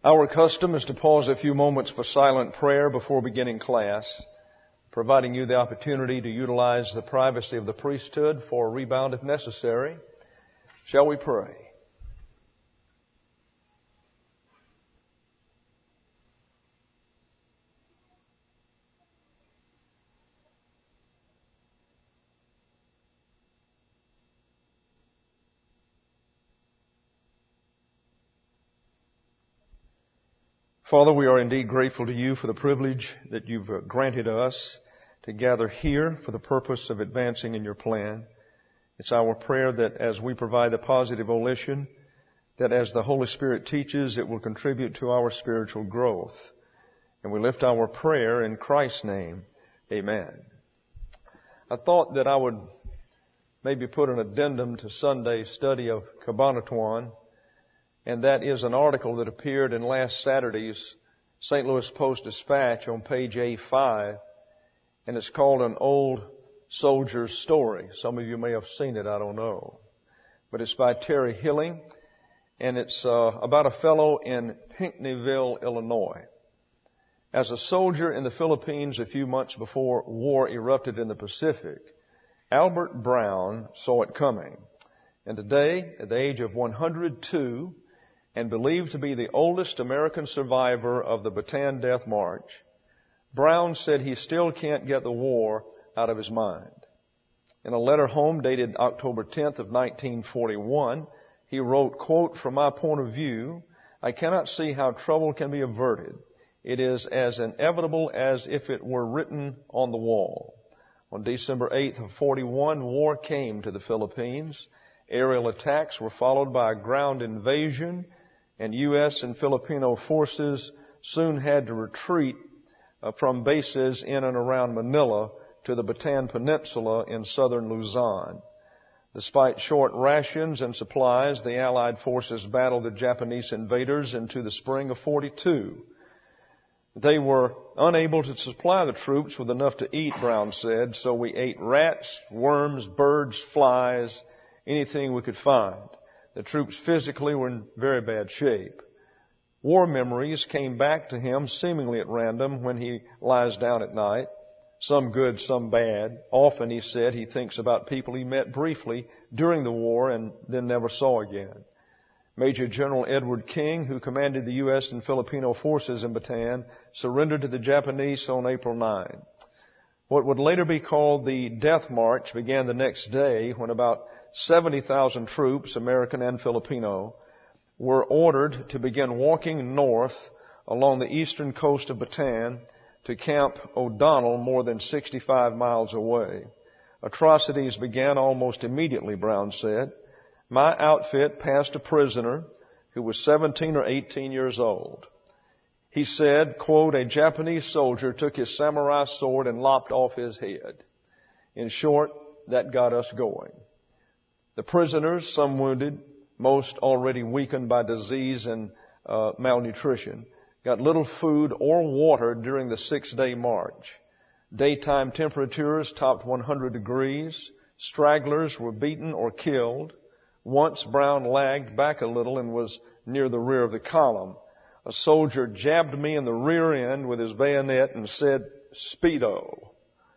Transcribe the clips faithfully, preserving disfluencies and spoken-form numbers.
Our custom is to pause a few moments for silent prayer before beginning class, providing you the opportunity to utilize the privacy of the priesthood for a rebound if necessary. Shall we pray? Father, we are indeed grateful to you for the privilege that you've granted us to gather here for the purpose of advancing in your plan. It's our prayer that as we provide the positive volition, that as the Holy Spirit teaches, it will contribute to our spiritual growth. And we lift our prayer in Christ's name. Amen. I thought that I would maybe put an addendum to Sunday's study of Cabanatuan, and that is an article that appeared in last Saturday's Saint Louis Post-Dispatch on page A five, and it's called An Old Soldier's Story. Some of you may have seen it, I don't know. But it's by Terry Hilling, and it's uh, about a fellow in Pinckneyville, Illinois. As a soldier in the Philippines a few months before war erupted in the Pacific, Albert Brown saw it coming. And today, at the age of one hundred two, and believed to be the oldest American survivor of the Bataan Death March, Brown said he still can't get the war out of his mind. In a letter home dated October tenth of nineteen forty-one, he wrote, quote, "From my point of view, I cannot see how trouble can be averted. It is as inevitable as if it were written on the wall." On December eighth of forty-one, war came to the Philippines. Aerial attacks were followed by a ground invasion, and U S and Filipino forces soon had to retreat uh, from bases in and around Manila to the Bataan Peninsula in southern Luzon. Despite short rations and supplies, the Allied forces battled the Japanese invaders into the spring of forty-two. They were unable to supply the troops with enough to eat, Brown said, so we ate rats, worms, birds, flies, anything we could find. The troops physically were in very bad shape. War memories came back to him seemingly at random when he lies down at night. Some good, some bad. Often, he said, he thinks about people he met briefly during the war and then never saw again. Major General Edward King, who commanded the U S and Filipino forces in Bataan, surrendered to the Japanese on April ninth. What would later be called the Death March began the next day when about seventy thousand troops, American and Filipino, were ordered to begin walking north along the eastern coast of Bataan to Camp O'Donnell, more than sixty-five miles away. Atrocities began almost immediately, Brown said. My outfit passed a prisoner who was seventeen or eighteen years old. He said, quote, "A Japanese soldier took his samurai sword and lopped off his head." In short, that got us going. The prisoners, some wounded, most already weakened by disease and uh, malnutrition, got little food or water during the six-day march. Daytime temperatures topped one hundred degrees. Stragglers were beaten or killed. Once Brown lagged back a little and was near the rear of the column. A soldier jabbed me in the rear end with his bayonet and said, "Speedo."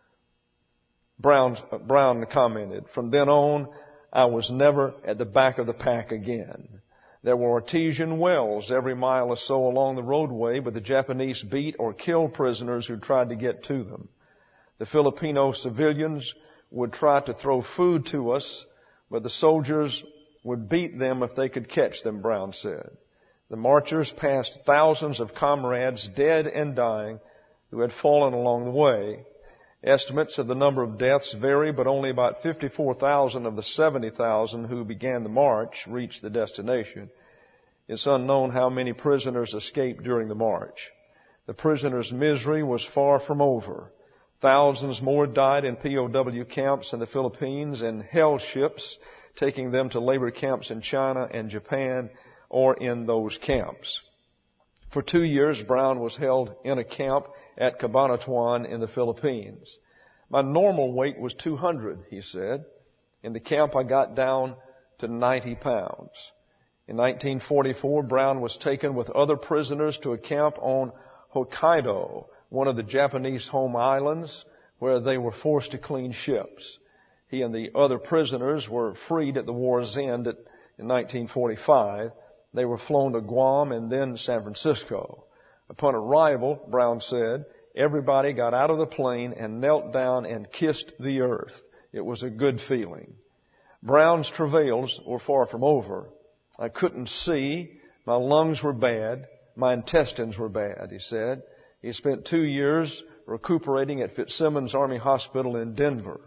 Brown, uh, Brown commented, "From then on, I was never at the back of the pack again. There were artesian wells every mile or so along the roadway, but the Japanese beat or killed prisoners who tried to get to them. The Filipino civilians would try to throw food to us, but the soldiers would beat them if they could catch them," Brown said. The marchers passed thousands of comrades, dead and dying, who had fallen along the way. Estimates of the number of deaths vary, but only about fifty-four thousand of the seventy thousand who began the march reached the destination. It's unknown how many prisoners escaped during the march. The prisoners' misery was far from over. Thousands more died in P O W camps in the Philippines and hell ships, taking them to labor camps in China and Japan or in those camps. For two years, Brown was held in a camp at Cabanatuan in the Philippines. My normal weight was two hundred, he said. In the camp, I got down to ninety pounds. In nineteen forty-four, Brown was taken with other prisoners to a camp on Hokkaido, one of the Japanese home islands, where they were forced to clean ships. He and the other prisoners were freed at the war's end at, in nineteen forty-five. They were flown to Guam and then San Francisco. Upon arrival, Brown said, everybody got out of the plane and knelt down and kissed the earth. It was a good feeling. Brown's travails were far from over. I couldn't see. My lungs were bad. My intestines were bad, he said. He spent two years recuperating at Fitzsimmons Army Hospital in Denver.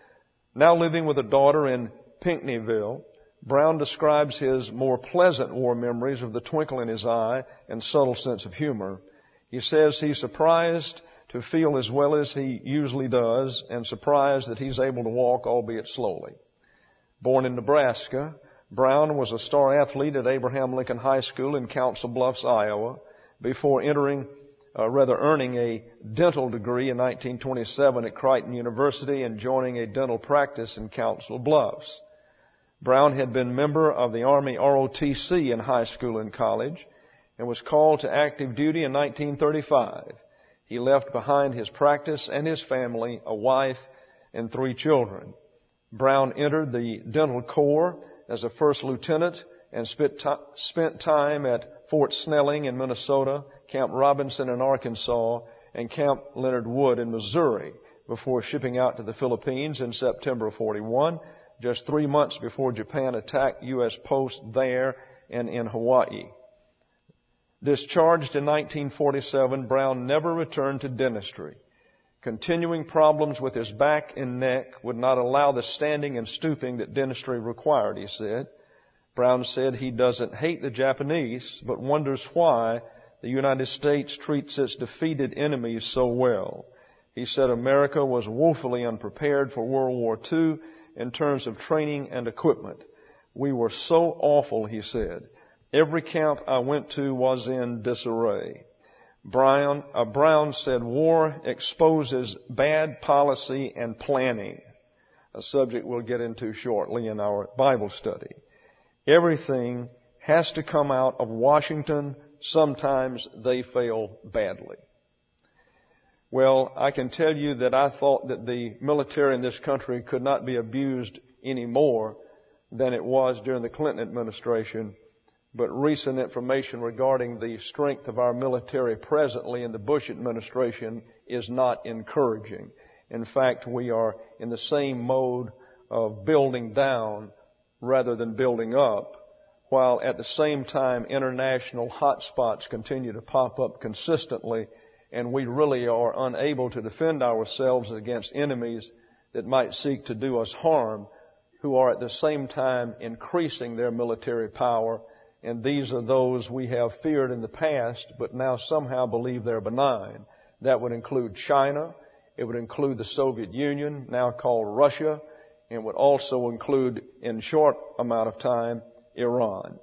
Now living with a daughter in Pinckneyville, Brown describes his more pleasant war memories of the twinkle in his eye and subtle sense of humor. He says he's surprised to feel as well as he usually does and surprised that he's able to walk, albeit slowly. Born in Nebraska, Brown was a star athlete at Abraham Lincoln High School in Council Bluffs, Iowa, before entering, uh, rather earning a dental degree in nineteen twenty-seven at Crichton University and joining a dental practice in Council Bluffs. Brown had been member of the Army R O T C in high school and college and was called to active duty in nineteen thirty-five. He left behind his practice and his family, a wife and three children. Brown entered the Dental Corps as a first lieutenant and spent time at Fort Snelling in Minnesota, Camp Robinson in Arkansas, and Camp Leonard Wood in Missouri before shipping out to the Philippines in September of forty-one, just three months before Japan attacked U S posts there and in Hawaii. Discharged in nineteen forty-seven, Brown never returned to dentistry. Continuing problems with his back and neck would not allow the standing and stooping that dentistry required, he said. Brown said he doesn't hate the Japanese, but wonders why the United States treats its defeated enemies so well. He said America was woefully unprepared for World War Two in terms of training and equipment. We were so awful, he said. Every camp I went to was in disarray. Brown, uh, Brown said war exposes bad policy and planning, a subject we'll get into shortly in our Bible study. Everything has to come out of Washington. Sometimes they fail badly. Well, I can tell you that I thought that the military in this country could not be abused any more than it was during the Clinton administration. But recent information regarding the strength of our military presently in the Bush administration is not encouraging. In fact, we are in the same mode of building down rather than building up, while at the same time international hotspots continue to pop up consistently, and we really are unable to defend ourselves against enemies that might seek to do us harm, who are at the same time increasing their military power. And these are those we have feared in the past, but now somehow believe they're benign. That would include China. It would include the Soviet Union, now called Russia, and would also include, in short amount of time, Iran.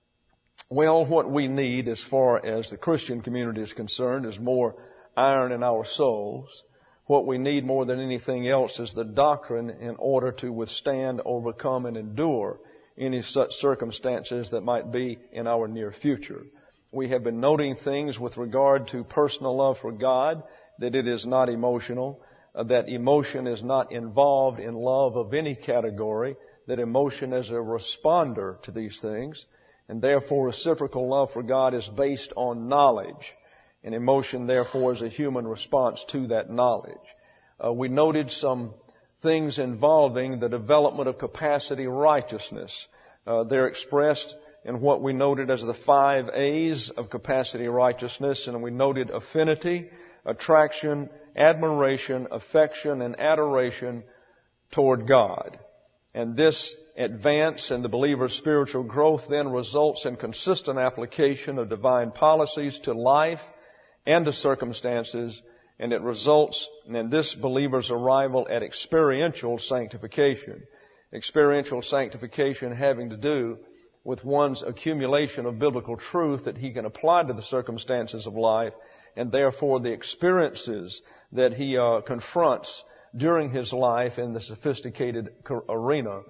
Well, what we need as far as the Christian community is concerned is more iron in our souls. What we need more than anything else is the doctrine in order to withstand, overcome, and endure any such circumstances that might be in our near future. We have been noting things with regard to personal love for God, that it is not emotional, uh, that emotion is not involved in love of any category, that emotion is a responder to these things, and therefore reciprocal love for God is based on knowledge, and emotion therefore is a human response to that knowledge. Uh, we noted some things involving the development of capacity righteousness. Uh, they're expressed in what we noted as the five A's of capacity righteousness, and we noted affinity, attraction, admiration, affection, and adoration toward God. And this advance in the believer's spiritual growth then results in consistent application of divine policies to life and to circumstances, and it results in this believer's arrival at experiential sanctification. Experiential sanctification having to do with one's accumulation of biblical truth that he can apply to the circumstances of life, and therefore the experiences that he uh, confronts during his life in the sophisticated arena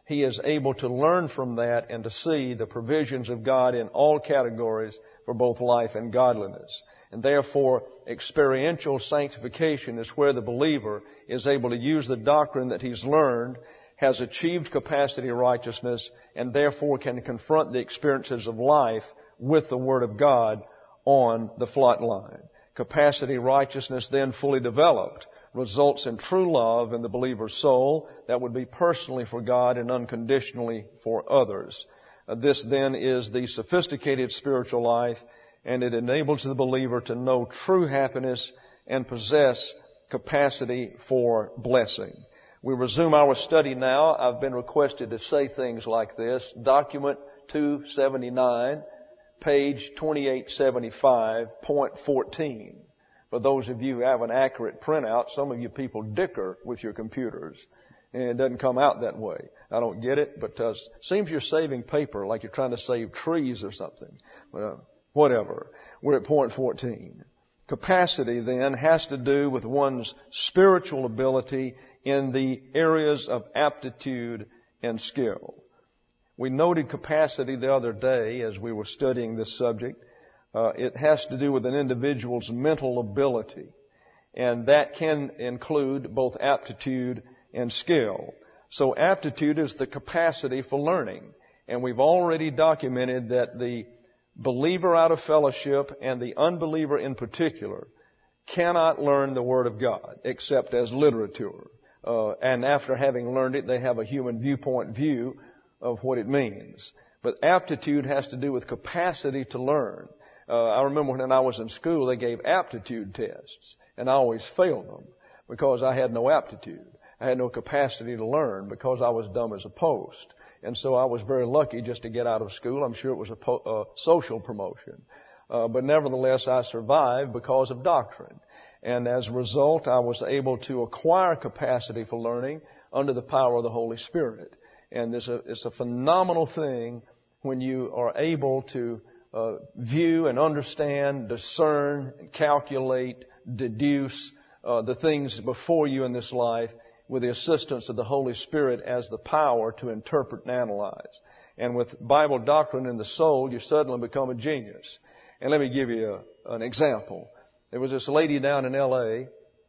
he is able to learn from that and to see the provisions of God in all categories for both life and godliness. And therefore, experiential sanctification is where the believer is able to use the doctrine that he's learned, has achieved capacity righteousness, and therefore can confront the experiences of life with the Word of God on the flat line. Capacity righteousness, then fully developed, results in true love in the believer's soul. That would be personally for God and unconditionally for others. Uh, this then is the sophisticated spiritual life, and it enables the believer to know true happiness and possess capacity for blessing. We resume our study now. I've been requested to say things like this. Document two seventy-nine, page twenty-eight seventy-five, point fourteen. For those of you who have an accurate printout, some of you people dicker with your computers, and it doesn't come out that way. I don't get it, but uh, seems you're saving paper like you're trying to save trees or something. Uh, whatever. We're at point fourteen. Capacity, then, has to do with one's spiritual ability in the areas of aptitude and skill. We noted capacity the other day as we were studying this subject. Uh, it has to do with an individual's mental ability, and that can include both aptitude and skill. So aptitude is the capacity for learning, and we've already documented that the believer out of fellowship and the unbeliever in particular cannot learn the Word of God except as literature. Uh, and after having learned it, they have a human viewpoint view of what it means. But aptitude has to do with capacity to learn. Uh, I remember when I was in school, they gave aptitude tests, and I always failed them because I had no aptitude. I had no capacity to learn because I was dumb as a post. And so I was very lucky just to get out of school. I'm sure it was a po- uh, social promotion. Uh, but nevertheless, I survived because of doctrine. And as a result, I was able to acquire capacity for learning under the power of the Holy Spirit. And this, uh, it's a phenomenal thing when you are able to uh, view and understand, discern, calculate, deduce uh, the things before you in this life with the assistance of the Holy Spirit as the power to interpret and analyze. And with Bible doctrine in the soul, you suddenly become a genius. And let me give you a, an example. There was this lady down in L A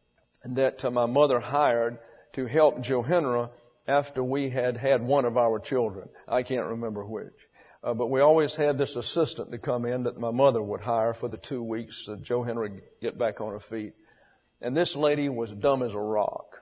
that uh, my mother hired to help Johanna after we had had one of our children. I can't remember which. Uh, but we always had this assistant to come in that my mother would hire for the two weeks so Johanna would get back on her feet. And this lady was dumb as a rock.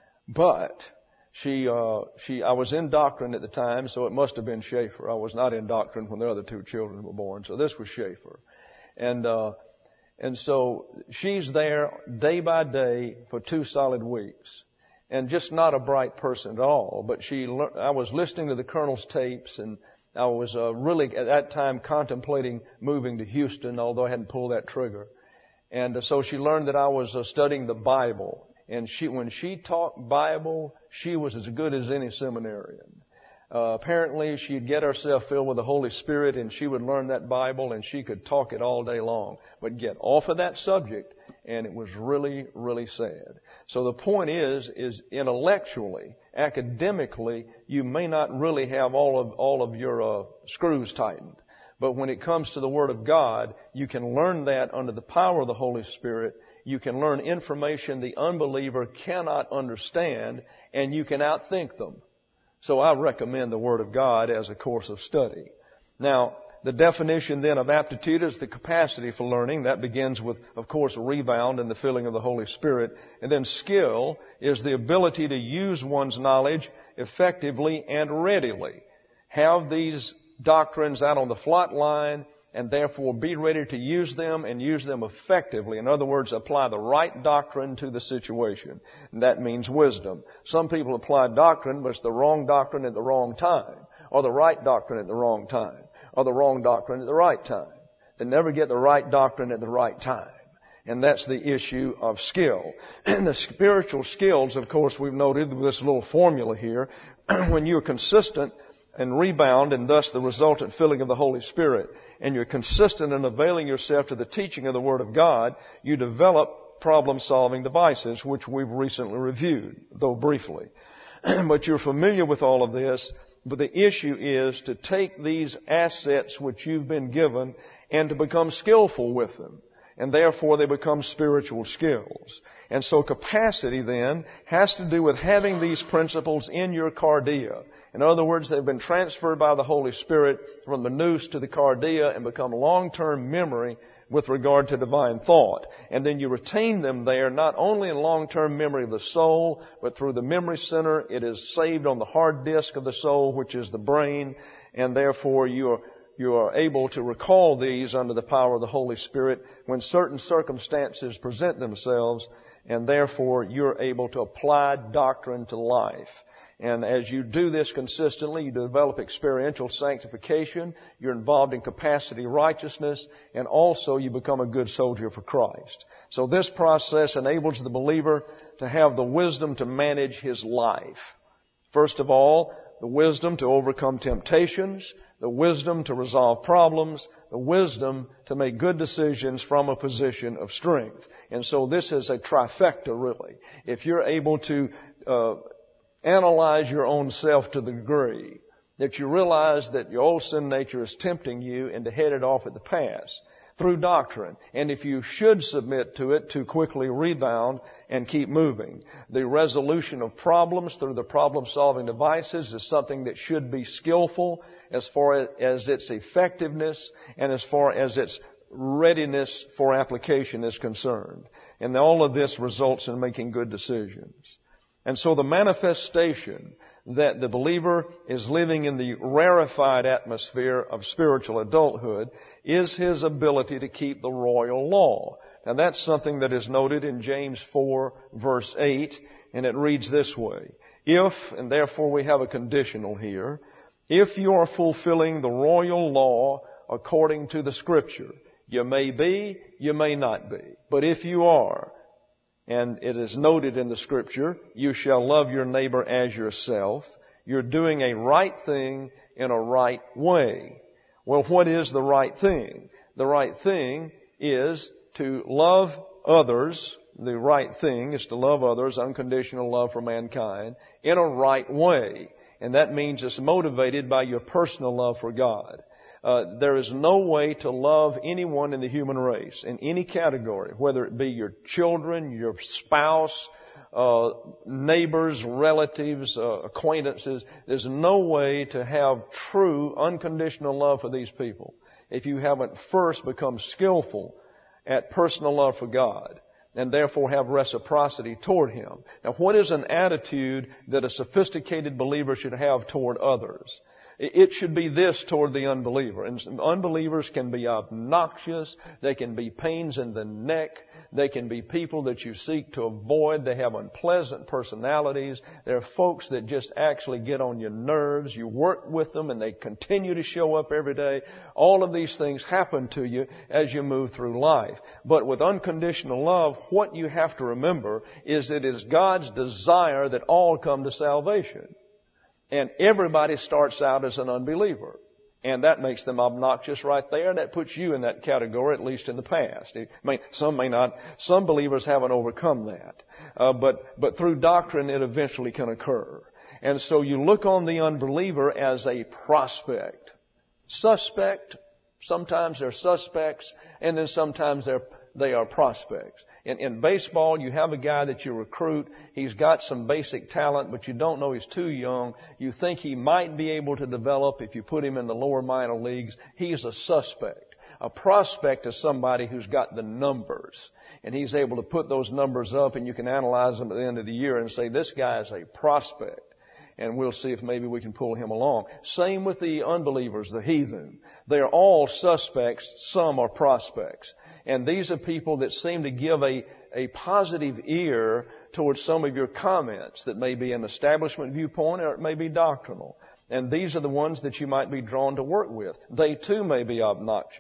But she, uh, she, I was in doctrine at the time, so it must have been Schaefer. I was not in doctrine when the other two children were born, so this was Schaefer. And, uh, and so she's there day by day for two solid weeks. And just not a bright person at all, but she, I was listening to the Colonel's tapes, and I was, uh, really at that time contemplating moving to Houston, although I hadn't pulled that trigger. And uh, so she learned that I was uh, studying the Bible. And she, when she taught Bible, she was as good as any seminarian. Uh, apparently, she'd get herself filled with the Holy Spirit, and she would learn that Bible, and she could talk it all day long. But get off of that subject, and it was really, really sad. So the point is, is intellectually, academically, you may not really have all of all of your uh, screws tightened. But when it comes to the Word of God, you can learn that under the power of the Holy Spirit. You can learn information the unbeliever cannot understand, and you can outthink them. So I recommend the Word of God as a course of study. Now, the definition then of aptitude is the capacity for learning. That begins with, of course, rebound and the filling of the Holy Spirit. And then skill is the ability to use one's knowledge effectively and readily. Have these doctrines out on the flat line, and therefore be ready to use them and use them effectively. In other words, apply the right doctrine to the situation. And that means wisdom. Some people apply doctrine, but it's the wrong doctrine at the wrong time, or the right doctrine at the wrong time, or the wrong doctrine at the right time. They never get the right doctrine at the right time. And that's the issue of skill. And the spiritual skills, of course, we've noted with this little formula here. When you're consistent and rebound, and thus the resultant filling of the Holy Spirit, and you're consistent in availing yourself to the teaching of the Word of God, you develop problem-solving devices, which we've recently reviewed, though briefly. but you're familiar with all of this. But the issue is to take these assets which you've been given and to become skillful with them. And therefore they become spiritual skills. And so capacity then has to do with having these principles in your cardia. In other words, they've been transferred by the Holy Spirit from the nous to the cardia and become long-term memory with regard to divine thought. And then you retain them there not only in long-term memory of the soul, but through the memory center. It is saved on the hard disk of the soul, which is the brain. And therefore you are, you are able to recall these under the power of the Holy Spirit when certain circumstances present themselves. And therefore you're able to apply doctrine to life. And as you do this consistently, you develop experiential sanctification, you're involved in capacity righteousness, and also you become a good soldier for Christ. So this process enables the believer to have the wisdom to manage his life. First of all, the wisdom to overcome temptations, the wisdom to resolve problems, the wisdom to make good decisions from a position of strength. And so this is a trifecta, really. If you're able to uh, analyze your own self to the degree that you realize that your old sin nature is tempting you and to head it off at the pass through doctrine. And if you should submit to it, to quickly rebound and keep moving. The resolution of problems through the problem-solving devices is something that should be skillful as far as its effectiveness and as far as its readiness for application is concerned. And all of this results in making good decisions. And so the manifestation that the believer is living in the rarefied atmosphere of spiritual adulthood is his ability to keep the royal law. Now that's something that is noted in James four verse eight, and it reads this way. If, and therefore we have a conditional here, if you are fulfilling the royal law according to the Scripture, you may be, you may not be. But if you are, and it is noted in the Scripture, you shall love your neighbor as yourself. You're doing a right thing in a right way. Well, what is the right thing? The right thing is to love others. The right thing is to love others, unconditional love for mankind, in a right way. And that means it's motivated by your personal love for God. Uh, there is no way to love anyone in the human race, in any category, whether it be your children, your spouse, uh, neighbors, relatives, uh, acquaintances. There's no way to have true, unconditional love for these people if you haven't first become skillful at personal love for God and therefore have reciprocity toward Him. Now, what is an attitude that a sophisticated believer should have toward others? It should be this toward the unbeliever. And unbelievers can be obnoxious. They can be pains in the neck. They can be people that you seek to avoid. They have unpleasant personalities. They're folks that just actually get on your nerves. You work with them and they continue to show up every day. All of these things happen to you as you move through life. But with unconditional love, what you have to remember is that it is God's desire that all come to salvation. And everybody starts out as an unbeliever. And that makes them obnoxious right there. And that puts you in that category, at least in the past. I mean, some may not, some believers haven't overcome that. Uh, but, but through doctrine, it eventually can occur. And so you look on the unbeliever as a prospect. Suspect. Sometimes they're suspects. And then sometimes they're, they are prospects. In, in baseball, you have a guy that you recruit. He's got some basic talent, but you don't know he's too young. You think he might be able to develop if you put him in the lower minor leagues. He's a suspect. A prospect is somebody who's got the numbers. And he's able to put those numbers up, and you can analyze them at the end of the year and say, this guy is a prospect. And we'll see if maybe we can pull him along. Same with the unbelievers, the heathen. They're all suspects. Some are prospects. And these are people that seem to give a, a positive ear towards some of your comments that may be an establishment viewpoint or it may be doctrinal. And these are the ones that you might be drawn to work with. They too may be obnoxious.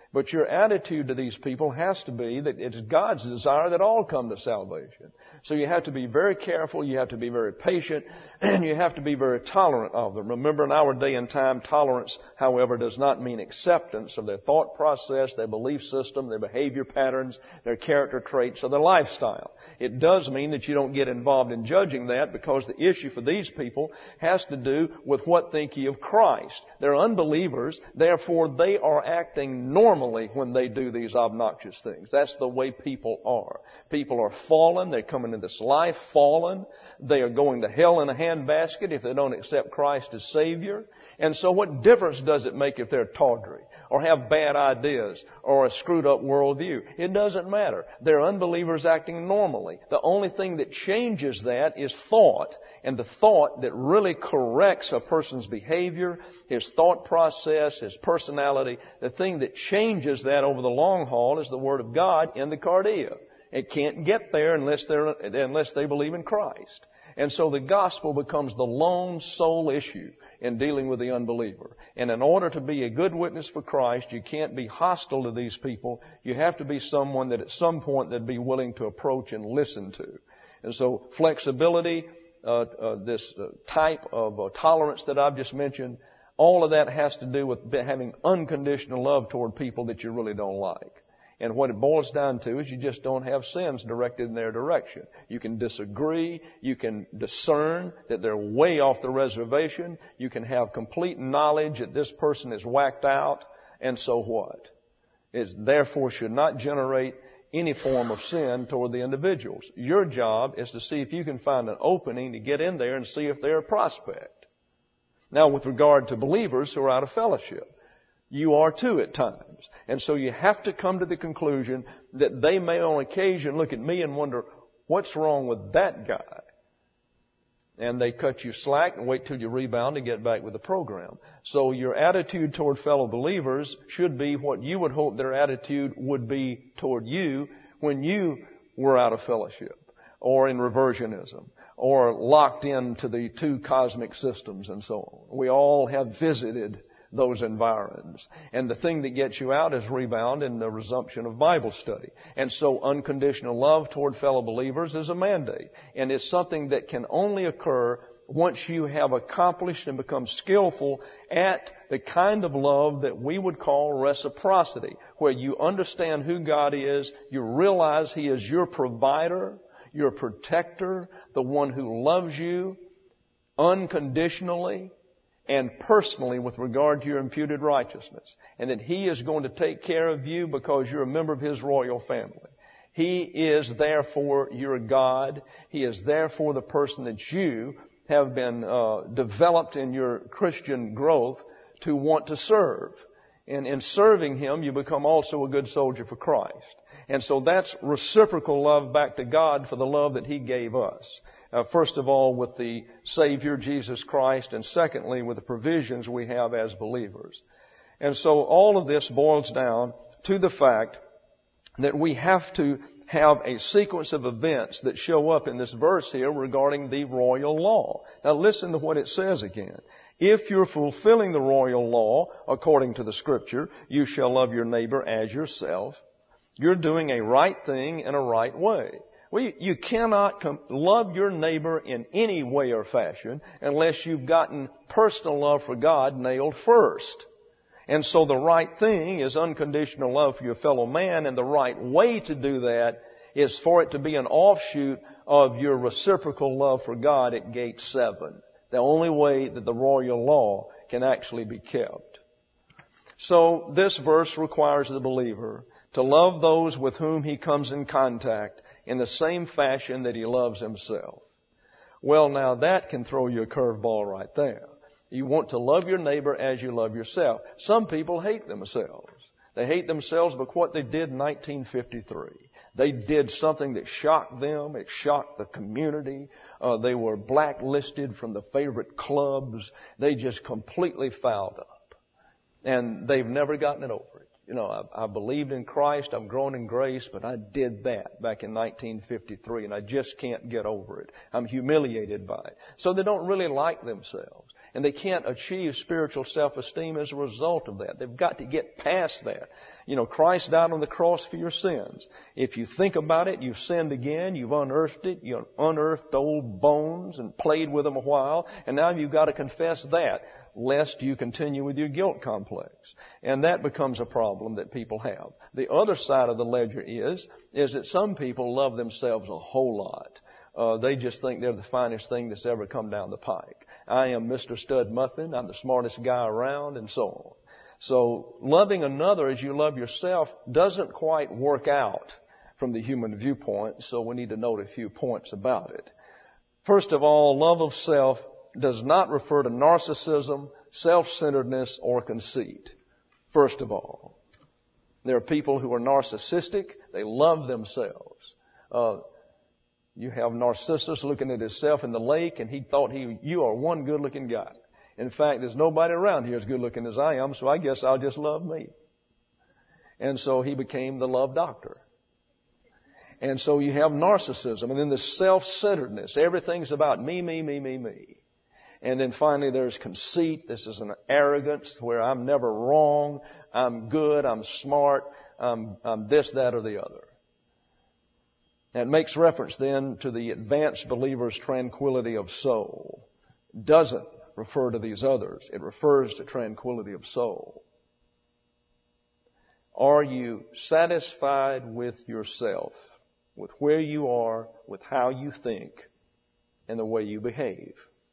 But your attitude to these people has to be that it's God's desire that all come to salvation. So you have to be very careful, you have to be very patient, and you have to be very tolerant of them. Remember, in our day and time, tolerance, however, does not mean acceptance of their thought process, their belief system, their behavior patterns, their character traits, or their lifestyle. It does mean that you don't get involved in judging that, because the issue for these people has to do with what think ye of Christ. They're unbelievers, therefore they are acting normally when they do these obnoxious things. That's the way people are. People are fallen. They're coming into this life fallen. They are going to hell in a handbasket if they don't accept Christ as Savior. And so what difference does it make if they're tawdry or have bad ideas or a screwed up worldview? It doesn't matter. They're unbelievers acting normally. The only thing that changes that is thought. And the thought that really corrects a person's behavior, his thought process, his personality, the thing that changes that over the long haul is the Word of God in the cardia. It can't get there unless they're, unless they believe in Christ. And so the gospel becomes the lone sole issue in dealing with the unbeliever. And in order to be a good witness for Christ, you can't be hostile to these people. You have to be someone that at some point they'd be willing to approach and listen to. And so flexibility, Uh, uh, this uh, type of uh, tolerance that I've just mentioned, all of that has to do with having unconditional love toward people that you really don't like. And what it boils down to is you just don't have sins directed in their direction. You can disagree. You can discern that they're way off the reservation. You can have complete knowledge that this person is whacked out. And so what? It therefore should not generate any form of sin toward the individuals. Your job is to see if you can find an opening to get in there and see if they're a prospect. Now, with regard to believers who are out of fellowship, you are too at times. And so you have to come to the conclusion that they may on occasion look at me and wonder, what's wrong with that guy? And they cut you slack and wait till you rebound to get back with the program. So your attitude toward fellow believers should be what you would hope their attitude would be toward you when you were out of fellowship or in reversionism or locked into the two cosmic systems and so on. We all have visited those environs. And the thing that gets you out is rebound and the resumption of Bible study. And so unconditional love toward fellow believers is a mandate. And it's something that can only occur once you have accomplished and become skillful at the kind of love that we would call reciprocity, where you understand who God is, you realize He is your provider, your protector, the one who loves you unconditionally and personally with regard to your imputed righteousness, and that He is going to take care of you because you're a member of His royal family. He is therefore your God. He is therefore the person that you have been uh, developed in your Christian growth to want to serve. And in serving Him, you become also a good soldier for Christ. And so that's reciprocal love back to God for the love that He gave us. Uh, first of all, with the Savior, Jesus Christ, and secondly, with the provisions we have as believers. And so all of this boils down to the fact that we have to have a sequence of events that show up in this verse here regarding the royal law. Now listen to what it says again. If you're fulfilling the royal law according to the Scripture, you shall love your neighbor as yourself. You're doing a right thing in a right way. Well, you cannot com- love your neighbor in any way or fashion unless you've gotten personal love for God nailed first. And so the right thing is unconditional love for your fellow man, and the right way to do that is for it to be an offshoot of your reciprocal love for God at gate seven. The only way that the royal law can actually be kept. So this verse requires the believer to love those with whom he comes in contact in the same fashion that he loves himself. Well, now that can throw you a curveball right there. You want to love your neighbor as you love yourself. Some people hate themselves. They hate themselves because what they did in nineteen fifty-three. They did something that shocked them. It shocked the community. Uh, they were blacklisted from the favorite clubs. They just completely fouled up. And they've never gotten it over it. You know, I, I believed in Christ. I'm growing in grace, but I did that back in nineteen fifty-three, and I just can't get over it. I'm humiliated by it. So they don't really like themselves. And they can't achieve spiritual self-esteem as a result of that. They've got to get past that. You know, Christ died on the cross for your sins. If you think about it, you've sinned again, you've unearthed it, you've unearthed old bones and played with them a while, and now you've got to confess that, lest you continue with your guilt complex. And that becomes a problem that people have. The other side of the ledger is, is that some people love themselves a whole lot. Uh, they just think they're the finest thing that's ever come down the pike. I am Mister Stud Muffin. I'm the smartest guy around, and so on. So loving another as you love yourself doesn't quite work out from the human viewpoint, so we need to note a few points about it. First of all, love of self does not refer to narcissism, self-centeredness, or conceit. First of all, there are people who are narcissistic. They love themselves. Uh, You have Narcissus looking at himself in the lake, and he thought he, you are one good-looking guy. In fact, there's nobody around here as good-looking as I am, so I guess I'll just love me. And so he became the love doctor. And so you have narcissism, and then the self-centeredness. Everything's about me, me, me, me, me. And then finally there's conceit. This is an arrogance where I'm never wrong, I'm good, I'm smart, I'm, I'm this, that, or the other. And it makes reference then to the advanced believer's tranquility of soul. Doesn't refer to these others. It refers to tranquility of soul. Are you satisfied with yourself, with where you are, with how you think, and the way you behave?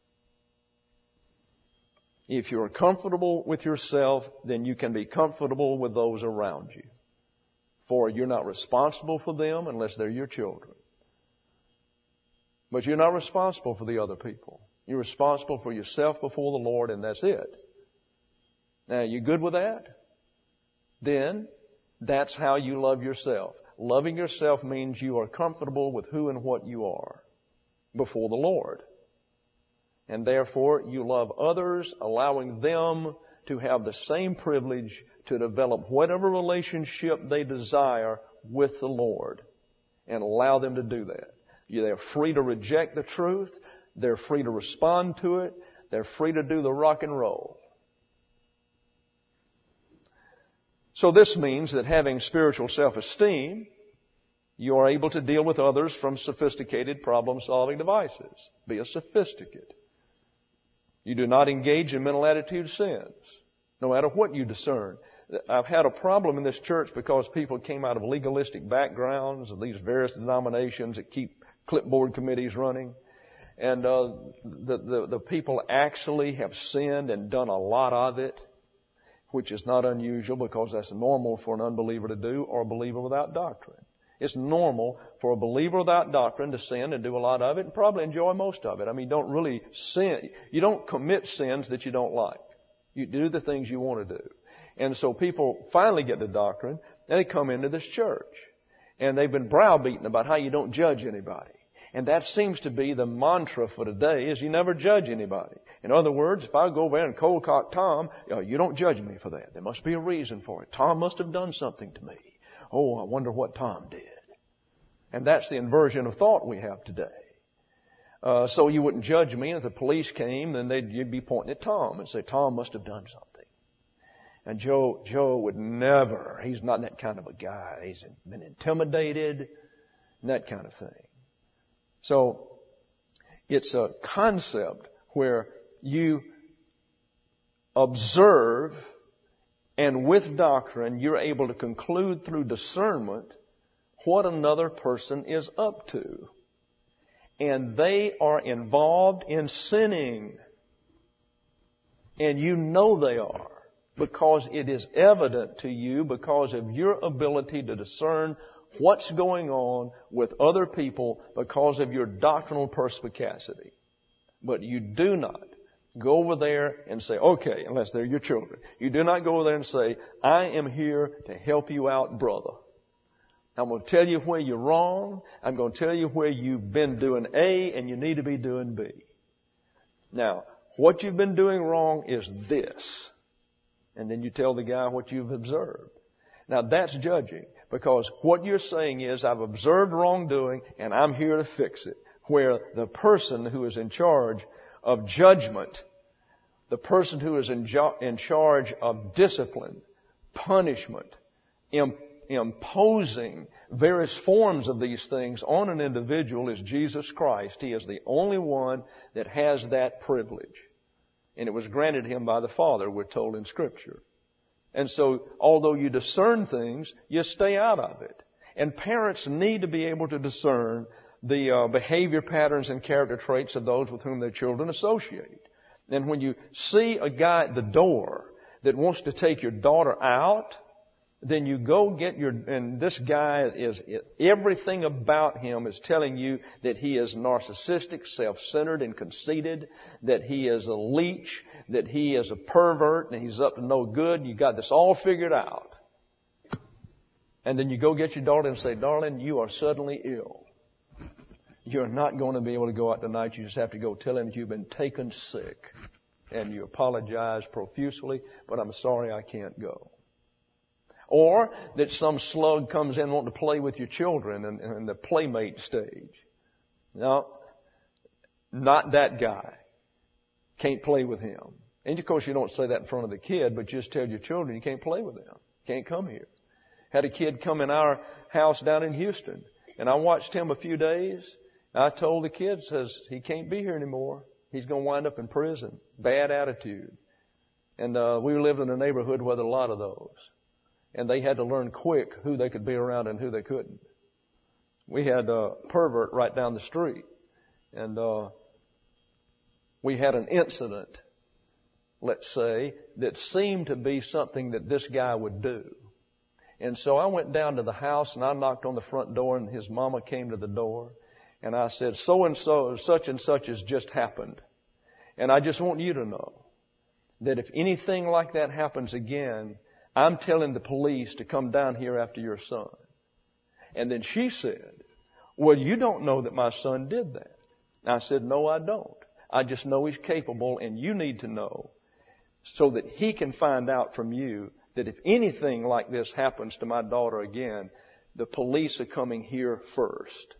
If you're comfortable with yourself, then you can be comfortable with those around you. For you're not responsible for them unless they're your children. But you're not responsible for the other people. You're responsible for yourself before the Lord, and that's it. Now, you good with that? Then that's how you love yourself. Loving yourself means you are comfortable with who and what you are before the Lord. And therefore, you love others, allowing them to have the same privilege to develop whatever relationship they desire with the Lord, and allow them to do that. They're free to reject the truth. They're free to respond to it. They're free to do the rock and roll. So this means that having spiritual self-esteem, you are able to deal with others from sophisticated problem-solving devices. Be a sophisticate. You do not engage in mental attitude sins, no matter what you discern. I've had a problem in this church because people came out of legalistic backgrounds of these various denominations that keep clipboard committees running. And uh, the, the, the people actually have sinned and done a lot of it, which is not unusual because that's normal for an unbeliever to do, or a believer without doctrine. It's normal for a believer without doctrine to sin and do a lot of it and probably enjoy most of it. I mean, don't really sin. You don't commit sins that you don't like. You do the things you want to do. And so people finally get the doctrine, and they come into this church. And they've been browbeaten about how you don't judge anybody. And that seems to be the mantra for today, is you never judge anybody. In other words, if I go over there and cold cock Tom, you know, you don't judge me for that. There must be a reason for it. Tom must have done something to me. Oh, I wonder what Tom did. And that's the inversion of thought we have today. Uh, so you wouldn't judge me, and if the police came, then they'd, you'd be pointing at Tom and say, Tom must have done something. And Joe, Joe would never, he's not that kind of a guy. He's been intimidated and that kind of thing. So it's a concept where you observe, and with doctrine you're able to conclude through discernment what another person is up to. And they are involved in sinning. And you know they are, because it is evident to you because of your ability to discern what's going on with other people because of your doctrinal perspicacity. But you do not go over there and say, okay, unless they're your children. You do not go over there and say, I am here to help you out, brother. I'm going to tell you where you're wrong. I'm going to tell you where you've been doing A and you need to be doing B. Now, what you've been doing wrong is this. And then you tell the guy what you've observed. Now, that's judging, because what you're saying is, I've observed wrongdoing and I'm here to fix it. Where the person who is in charge of judgment the person who is in, jo- in charge of discipline, punishment, im- imposing various forms of these things on an individual is Jesus Christ. He is the only one that has that privilege. And it was granted him by the Father, we're told in Scripture. And so, although you discern things, you stay out of it. And parents need to be able to discern the uh, behavior patterns and character traits of those with whom their children associate. And when you see a guy at the door that wants to take your daughter out, then you go get your, and this guy is, everything about him is telling you that he is narcissistic, self-centered, and conceited, that he is a leech, that he is a pervert, and he's up to no good, and you got this all figured out. And then you go get your daughter and say, darling, you are suddenly ill. You're not going to be able to go out tonight. You just have to go tell him that you've been taken sick. And you apologize profusely, but I'm sorry I can't go. Or that some slug comes in wanting to play with your children in, in the playmate stage. No, not that guy. Can't play with him. And of course you don't say that in front of the kid, but just tell your children you can't play with them. Can't come here. Had a kid come in our house down in Houston, and I watched him a few days. I told the kid, says, he can't be here anymore. He's going to wind up in prison. Bad attitude. And uh, we lived in a neighborhood with a lot of those. And they had to learn quick who they could be around and who they couldn't. We had a pervert right down the street. And uh, we had an incident, let's say, that seemed to be something that this guy would do. And so I went down to the house and I knocked on the front door, and his mama came to the door. And I said, so and so, such and such has just happened. And I just want you to know that if anything like that happens again, I'm telling the police to come down here after your son. And then she said, well, you don't know that my son did that. I said, no, I don't. I just know he's capable, and you need to know so that he can find out from you that if anything like this happens to my daughter again, the police are coming here first.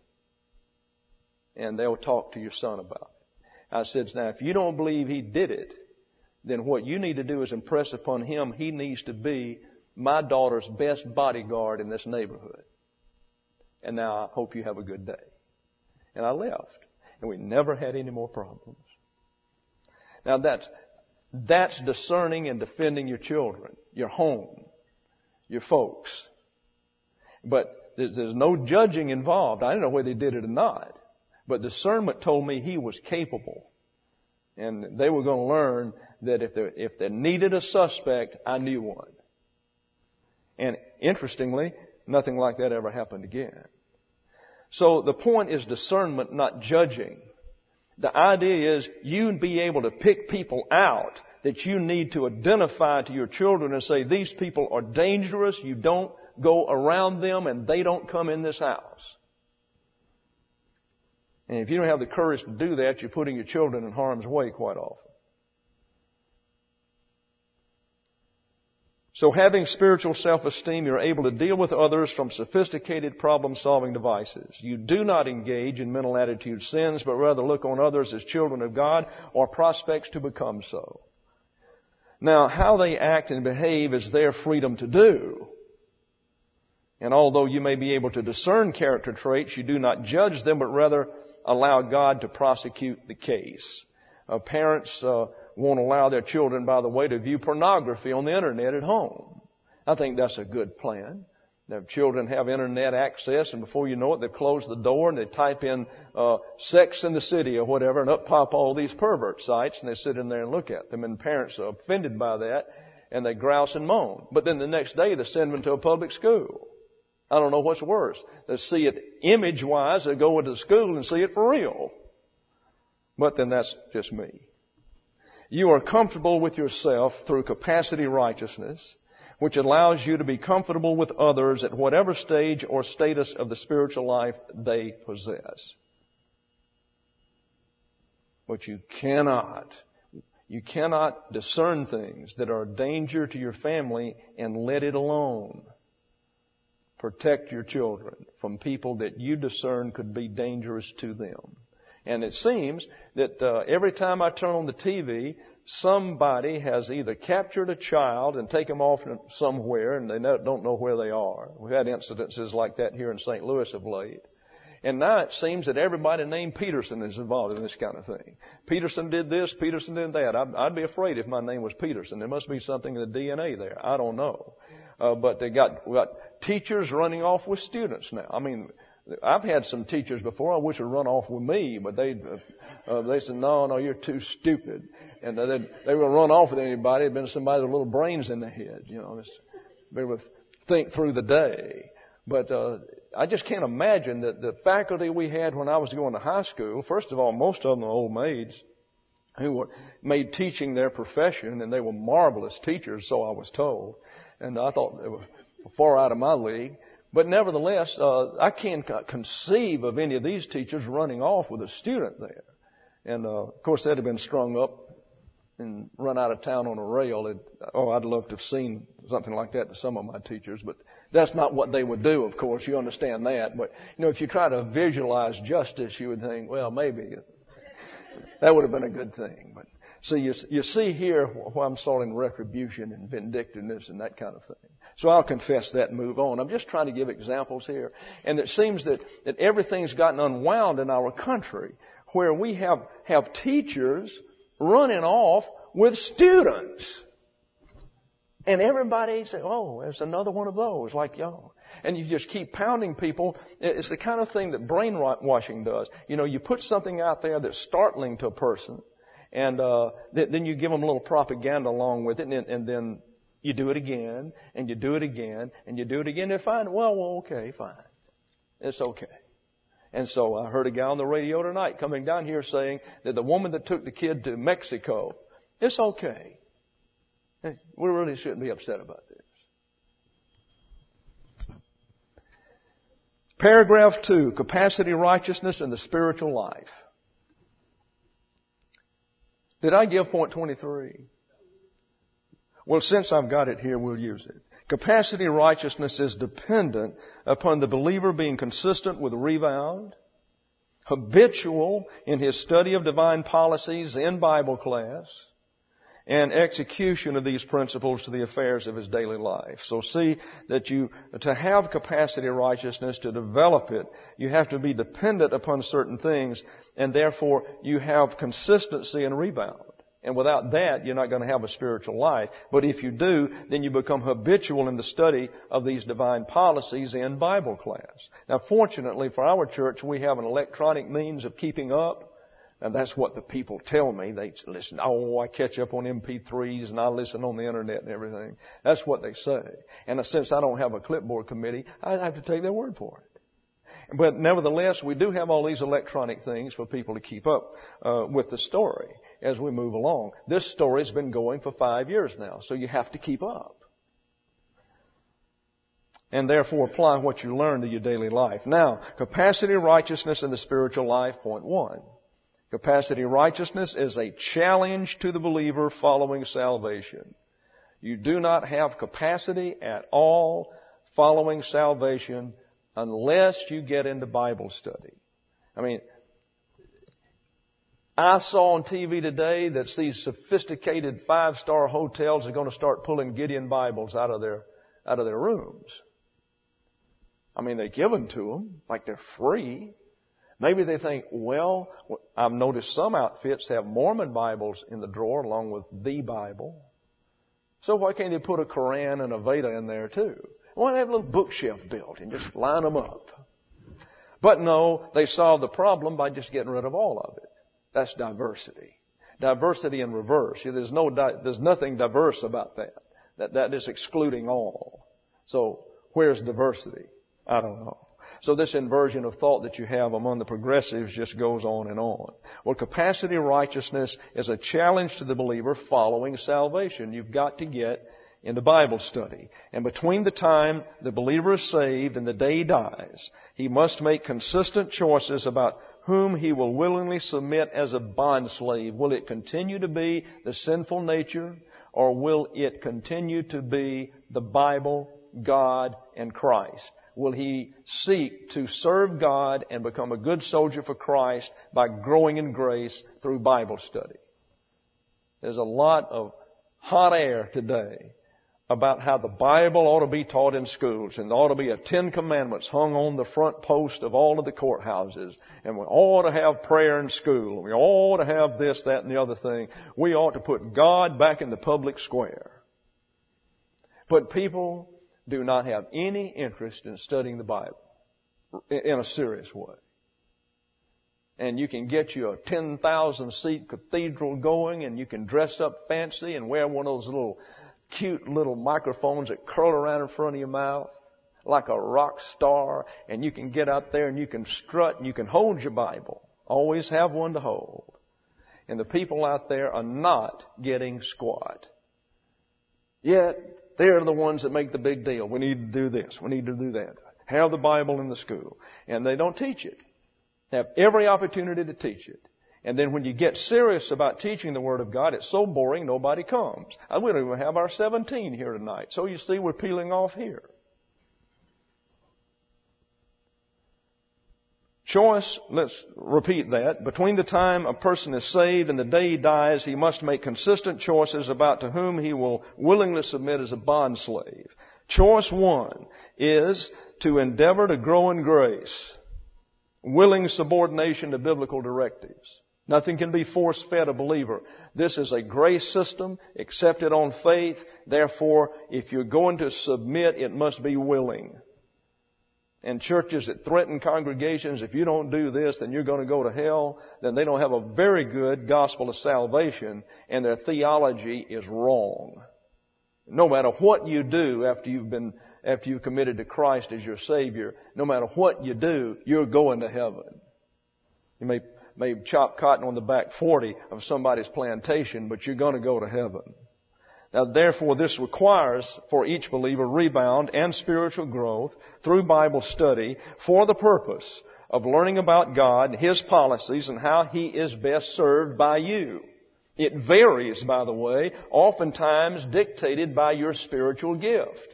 And they'll talk to your son about it. I said, now, if you don't believe he did it, then what you need to do is impress upon him he needs to be my daughter's best bodyguard in this neighborhood. And now I hope you have a good day. And I left. And we never had any more problems. Now that's, that's discerning and defending your children, your home, your folks. But there's, there's no judging involved. I don't know whether they did it or not. But discernment told me he was capable. And they were going to learn that if they, if they needed a suspect, I knew one. And interestingly, nothing like that ever happened again. So the point is discernment, not judging. The idea is you be able to pick people out that you need to identify to your children and say, these people are dangerous. You don't go around them and they don't come in this house. And if you don't have the courage to do that, you're putting your children in harm's way quite often. So having spiritual self-esteem, you're able to deal with others from sophisticated problem-solving devices. You do not engage in mental attitude sins, but rather look on others as children of God or prospects to become so. Now, how they act and behave is their freedom to do. And although you may be able to discern character traits, you do not judge them, but rather allow God to prosecute the case. Uh, parents uh, won't allow their children, by the way, to view pornography on the internet at home. I think that's a good plan. Their children have internet access, and before you know it, they've closed the door and they type in uh, sex in the city or whatever, and up pop all these pervert sites, and they sit in there and look at them, and parents are offended by that, and they grouse and moan. But then the next day they send them to a public school. I don't know what's worse. They see it image-wise, they go into the school and see it for real. But then that's just me. You are comfortable with yourself through capacity righteousness, which allows you to be comfortable with others at whatever stage or status of the spiritual life they possess. But you cannot, you cannot discern things that are a danger to your family and let it alone. Protect your children from people that you discern could be dangerous to them. And it seems that uh, every time I turn on the T V, somebody has either captured a child and taken them off somewhere and they don't know where they are. We've had incidences like that here in Saint Louis of late. And now it seems that everybody named Peterson is involved in this kind of thing. Peterson did this, Peterson did that. I'd, I'd be afraid if my name was Peterson. There must be something in the D N A there. I don't know. Uh, but they got, got teachers running off with students now. I mean, I've had some teachers before I wish would run off with me, but they uh, uh, they said, no, no, you're too stupid. And uh, they, they would run off with anybody. It'd been somebody with little brains in their head. You know, they would think through the day. But uh, I just can't imagine that the faculty we had when I was going to high school, first of all, most of them were old maids who were made teaching their profession, and they were marvelous teachers, so I was told. And I thought they were far out of my league. But nevertheless, uh, I can't conceive of any of these teachers running off with a student there. And, uh, of course, they'd have been strung up and run out of town on a rail. It, oh, I'd love to have seen something like that to some of my teachers, but that's not what they would do, of course. You understand that. But, you know, if you try to visualize justice, you would think, well, maybe that would have been a good thing. But see, you, you see here why I'm starting retribution and vindictiveness and that kind of thing. So I'll confess that and move on. I'm just trying to give examples here. And it seems that, that everything's gotten unwound in our country where we have, have teachers running off with students. And everybody say, oh, there's another one of those like y'all. And you just keep pounding people. It's the kind of thing that brainwashing does. You know, you put something out there that's startling to a person, and uh, th- then you give them a little propaganda along with it, and, and then you do it again, and you do it again, and you do it again. They find, well, well, okay, fine. It's okay. And so I heard a guy on the radio tonight coming down here saying that the woman that took the kid to Mexico, it's okay. We really shouldn't be upset about this. Paragraph two, capacity, righteousness, and the spiritual life. Did I give point twenty-three? Well, since I've got it here, we'll use it. Capacity, righteousness is dependent upon the believer being consistent with rebound, habitual in his study of divine policies in Bible class, and execution of these principles to the affairs of his daily life. So see that you, to have capacity righteousness, to develop it, you have to be dependent upon certain things, and therefore you have consistency and rebound. And without that, you're not going to have a spiritual life. But if you do, then you become habitual in the study of these divine policies in Bible class. Now, fortunately for our church, we have an electronic means of keeping up. And that's what the people tell me. They listen, oh, I catch up on M P threes and I listen on the internet and everything. That's what they say. And since I don't have a clipboard committee, I have to take their word for it. But nevertheless, we do have all these electronic things for people to keep up uh, with the story as we move along. This story's been going for five years now, so you have to keep up. And therefore apply what you learn to your daily life. Now, capacity, righteousness, and the spiritual life, point one. Capacity righteousness is a challenge to the believer following salvation. You do not have capacity at all following salvation unless you get into Bible study. I mean, I saw on T V today that these sophisticated five-star hotels are going to start pulling Gideon Bibles out of their out of their rooms. I mean, they give them to them like they're free. Maybe they think, well, I've noticed some outfits have Mormon Bibles in the drawer along with the Bible. So why can't they put a Koran and a Veda in there too? Why don't they have a little bookshelf built and just line them up? But no, they solve the problem by just getting rid of all of it. That's diversity. Diversity in reverse. There's no, there's nothing diverse about that. That, that is excluding all. So where's diversity? I don't know. So this inversion of thought that you have among the progressives just goes on and on. Well, capacity righteousness is a challenge to the believer following salvation. You've got to get into Bible study. And between the time the believer is saved and the day he dies, he must make consistent choices about whom he will willingly submit as a bondslave. Will it continue to be the sinful nature, or will it continue to be the Bible, God, and Christ? Will he seek to serve God and become a good soldier for Christ by growing in grace through Bible study? There's a lot of hot air today about how the Bible ought to be taught in schools, and there ought to be a Ten Commandments hung on the front post of all of the courthouses, and we ought to have prayer in school, and we ought to have this, that, and the other thing. We ought to put God back in the public square. But people do not have any interest in studying the Bible in a serious way. And you can get you a ten thousand seat cathedral going, and you can dress up fancy and wear one of those little cute little microphones that curl around in front of your mouth like a rock star, and you can get out there and you can strut and you can hold your Bible. Always have one to hold. And the people out there are not getting squat. Yet, they're the ones that make the big deal. We need to do this. We need to do that. Have the Bible in the school. And they don't teach it. They have every opportunity to teach it. And then when you get serious about teaching the Word of God, it's so boring nobody comes. We don't even have our seventeen here tonight. So you see we're peeling off here. Choice, let's repeat that. Between the time a person is saved and the day he dies, he must make consistent choices about to whom he will willingly submit as a bondslave. Choice one is to endeavor to grow in grace. Willing subordination to biblical directives. Nothing can be force-fed a believer. This is a grace system accepted on faith. Therefore, if you're going to submit, it must be willing. And churches that threaten congregations, if you don't do this, then you're going to go to hell, then they don't have a very good gospel of salvation, and their theology is wrong. No matter what you do after you've been, after you've committed to Christ as your Savior, no matter what you do, you're going to heaven. You may may chop cotton on the back forty of somebody's plantation, but you're going to go to heaven. Now, therefore, this requires for each believer rebound and spiritual growth through Bible study for the purpose of learning about God, His policies, and how He is best served by you. It varies, by the way, oftentimes dictated by your spiritual gift.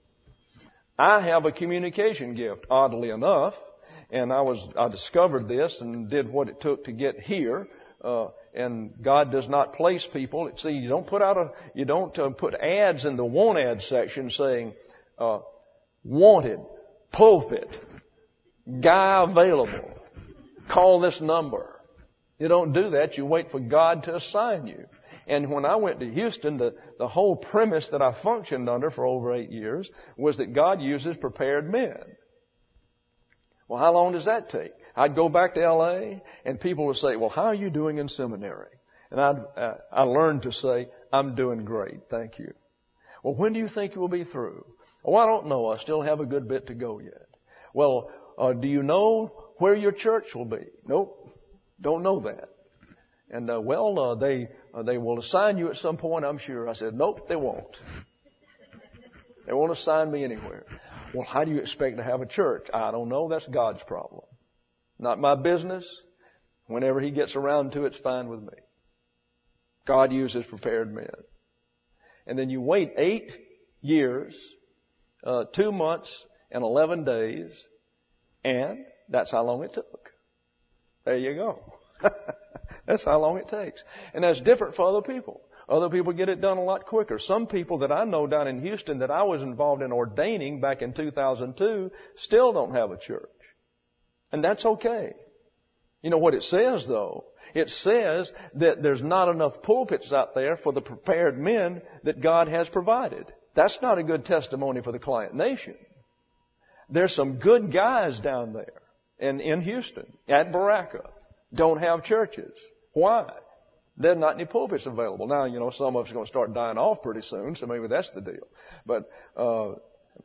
I have a communication gift, oddly enough. And I was, I discovered this and did what it took to get here. Uh, and God does not place people. See, you don't put out a, you don't uh, put ads in the want ad section saying, uh, wanted, pulpit, guy available, call this number. You don't do that. You wait for God to assign you. And when I went to Houston, the, the whole premise that I functioned under for over eight years was that God uses prepared men. Well, how long does that take? I'd go back to L A and people would say, well, how are you doing in seminary? And I'd, uh, I learned to say, I'm doing great, thank you. Well, when do you think you'll be through? Oh, I don't know. I still have a good bit to go yet. Well, uh, do you know where your church will be? Nope, don't know that. And, uh, well, uh, they, uh, they will assign you at some point, I'm sure. I said, nope, they won't. They won't assign me anywhere. Well, how do you expect to have a church? I don't know. That's God's problem. Not my business. Whenever He gets around to it, it's fine with me. God uses prepared men. And then you wait eight years, uh, two months, and eleven days, and that's how long it took. There you go. That's how long it takes. And that's different for other people. Other people get it done a lot quicker. Some people that I know down in Houston that I was involved in ordaining back in two thousand two still don't have a church. And that's okay. You know what it says, though? It says that there's not enough pulpits out there for the prepared men that God has provided. That's not a good testimony for the client nation. There's some good guys down there in, in Houston, at Baraka, don't have churches. Why? There's not any pulpits available. Now, you know, some of us are going to start dying off pretty soon, so maybe that's the deal. But uh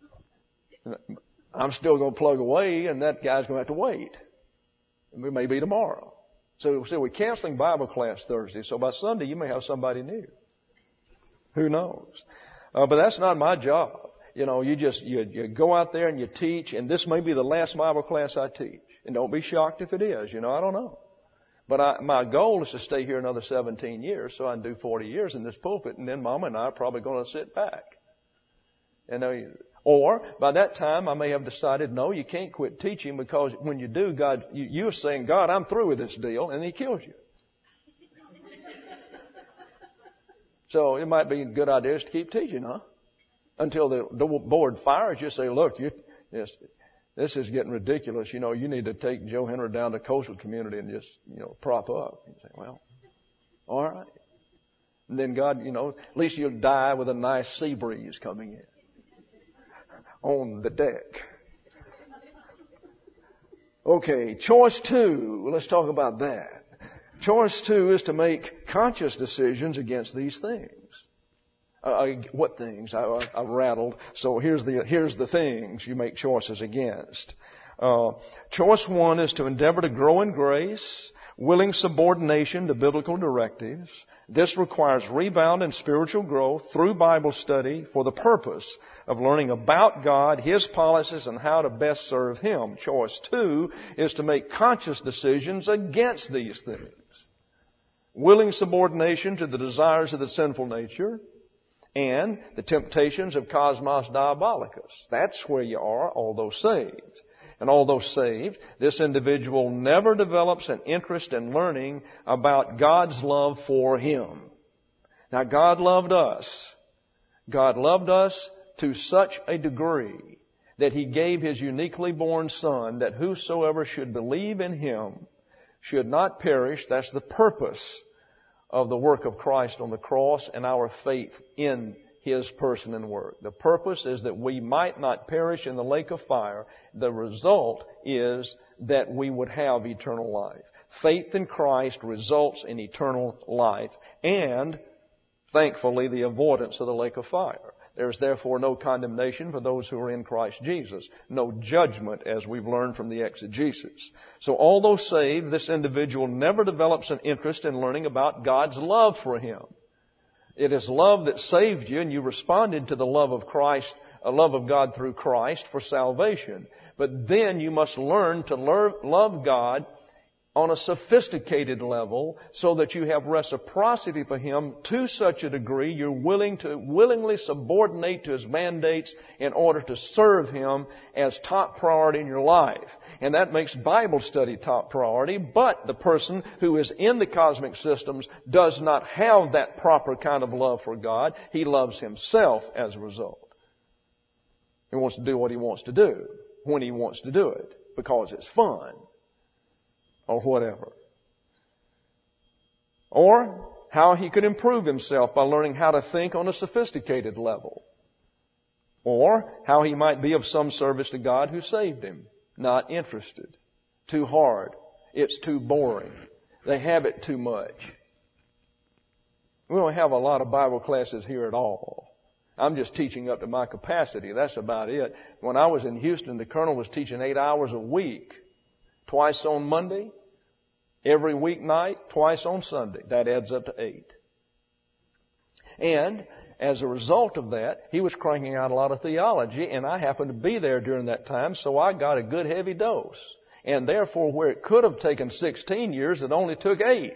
I'm still going to plug away, and that guy's going to have to wait. It may be tomorrow. So, so we're canceling Bible class Thursday, so by Sunday you may have somebody new. Who knows? Uh, but that's not my job. You know, you just you, you go out there and you teach, and this may be the last Bible class I teach. And don't be shocked if it is. You know, I don't know. But I, my goal is to stay here another seventeen years, so I can do forty years in this pulpit, and then Mama and I are probably going to sit back. And uh, or by that time, I may have decided, no, you can't quit teaching, because when you do, God, you, you're saying, God, I'm through with this deal, and He kills you. So it might be a good idea to keep teaching, huh? Until the board fires you, say, look, you, this, this is getting ridiculous. You know, you need to take Joe Henry down to coastal community and just, you know, prop up. You say, well, all right. And then God, you know, at least you'll die with a nice sea breeze coming in on the deck. Okay, choice two. Let's talk about that. Choice two is to make conscious decisions against these things. Uh, what things? I, I, I rattled. So here's the here's the things you make choices against. Uh, choice one is to endeavor to grow in grace, willing subordination to biblical directives. This requires rebound and spiritual growth through Bible study for the purpose of learning about God, His policies, and how to best serve Him. Choice two is to make conscious decisions against these things. Willing subordination to the desires of the sinful nature and the temptations of cosmos diabolicus. That's where you are, although saved. And although saved, this individual never develops an interest in learning about God's love for him. Now, God loved us. God loved us to such a degree that He gave His uniquely born Son, that whosoever should believe in Him should not perish. That's the purpose of the work of Christ on the cross and our faith in His person and work. The purpose is that we might not perish in the lake of fire. The result is that we would have eternal life. Faith in Christ results in eternal life and, thankfully, the avoidance of the lake of fire. There is therefore no condemnation for those who are in Christ Jesus. No judgment, as we've learned from the exegesis. So although saved, this individual never develops an interest in learning about God's love for him. It is love that saved you, and you responded to the love of Christ, a love of God through Christ for salvation. But then you must learn to love God on a sophisticated level so that you have reciprocity for Him to such a degree you're willing to willingly subordinate to His mandates in order to serve Him as top priority in your life. And that makes Bible study top priority, but the person who is in the cosmic systems does not have that proper kind of love for God. He loves himself as a result. He wants to do what he wants to do when he wants to do it because it's fun. Or whatever. Or how he could improve himself by learning how to think on a sophisticated level. Or how he might be of some service to God who saved him. Not interested. Too hard. It's too boring. They have it too much. We don't have a lot of Bible classes here at all. I'm just teaching up to my capacity. That's about it. When I was in Houston, the colonel was teaching eight hours a week. Twice on Monday, every weeknight, twice on Sunday. That adds up to eight. And as a result of that, he was cranking out a lot of theology, and I happened to be there during that time, so I got a good heavy dose. And therefore, where it could have taken sixteen years, it only took eight.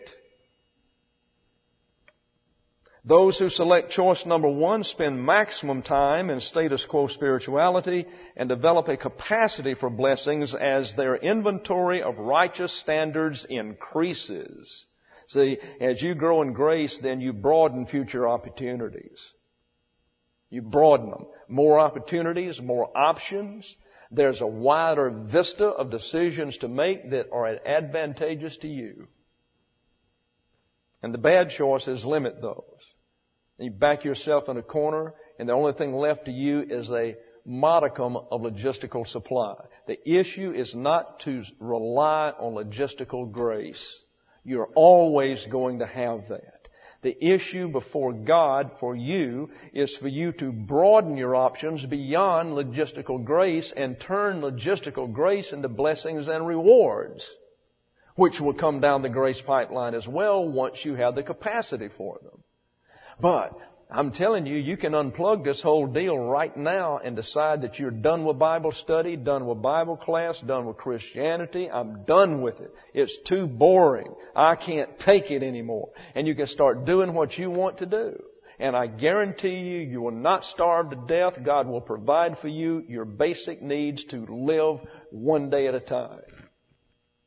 Those who select choice number one spend maximum time in status quo spirituality and develop a capacity for blessings as their inventory of righteous standards increases. See, as you grow in grace, then you broaden future opportunities. You broaden them. More opportunities, more options. There's a wider vista of decisions to make that are advantageous to you. And the bad choices limit those. You back yourself in a corner, and the only thing left to you is a modicum of logistical supply. The issue is not to rely on logistical grace. You're always going to have that. The issue before God for you is for you to broaden your options beyond logistical grace and turn logistical grace into blessings and rewards, which will come down the grace pipeline as well once you have the capacity for them. But I'm telling you, you can unplug this whole deal right now and decide that you're done with Bible study, done with Bible class, done with Christianity. I'm done with it. It's too boring. I can't take it anymore. And you can start doing what you want to do. And I guarantee you, you will not starve to death. God will provide for you your basic needs to live one day at a time.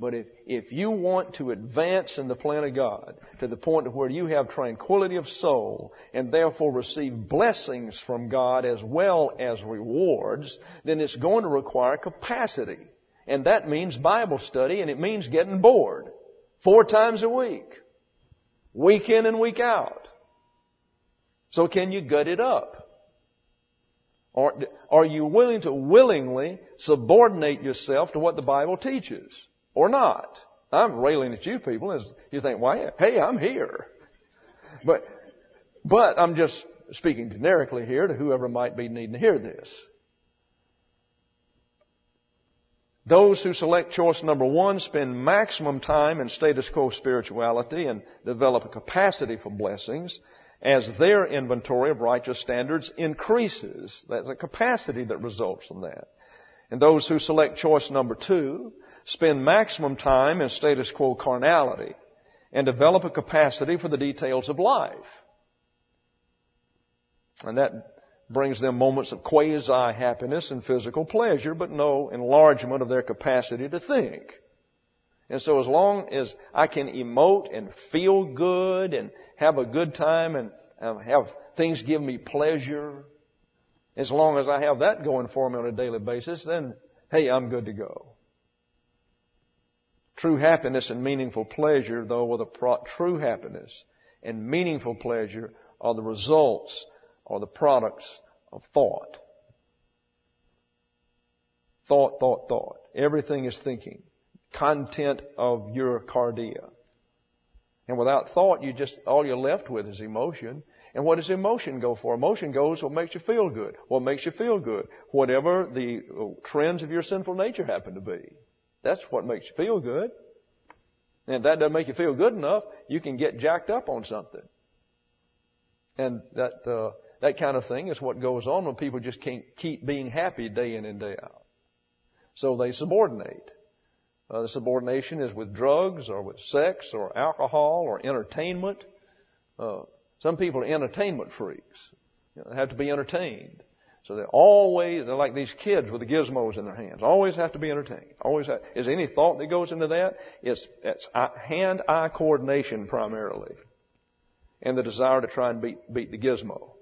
But if, if you want to advance in the plan of God to the point where you have tranquility of soul and therefore receive blessings from God as well as rewards, then it's going to require capacity. And that means Bible study, and it means getting bored four times a week, week in and week out. So can you gut it up? Or are you willing to willingly subordinate yourself to what the Bible teaches? Or not? I'm railing at you people as you think, why, hey, I'm here. But, but I'm just speaking generically here to whoever might be needing to hear this. Those who select choice number one spend maximum time in status quo spirituality and develop a capacity for blessings as their inventory of righteous standards increases. That's a capacity that results from that. And those who select choice number two spend maximum time in status quo carnality and develop a capacity for the details of life. And that brings them moments of quasi-happiness and physical pleasure, but no enlargement of their capacity to think. And so as long as I can emote and feel good and have a good time and have things give me pleasure, as long as I have that going for me on a daily basis, then, hey, I'm good to go. True happiness and meaningful pleasure, though, with a pro- true happiness and meaningful pleasure are the results or the products of thought. Thought, thought, thought. Everything is thinking. Content of your cardia. And without thought, you just, all you're left with is emotion. And what does emotion go for? Emotion goes what makes you feel good. What makes you feel good? Whatever the trends of your sinful nature happen to be. That's what makes you feel good. And if that doesn't make you feel good enough, you can get jacked up on something. And that uh, that kind of thing is what goes on when people just can't keep being happy day in and day out. So they subordinate. Uh, the subordination is with drugs or with sex or alcohol or entertainment. Uh, some people are entertainment freaks. You know, they have to be entertained. So they're always, they're like these kids with the gizmos in their hands. Always have to be entertained. Always have, is any thought that goes into that? It's, it's hand-eye coordination primarily. And the desire to try and beat, beat the gizmo.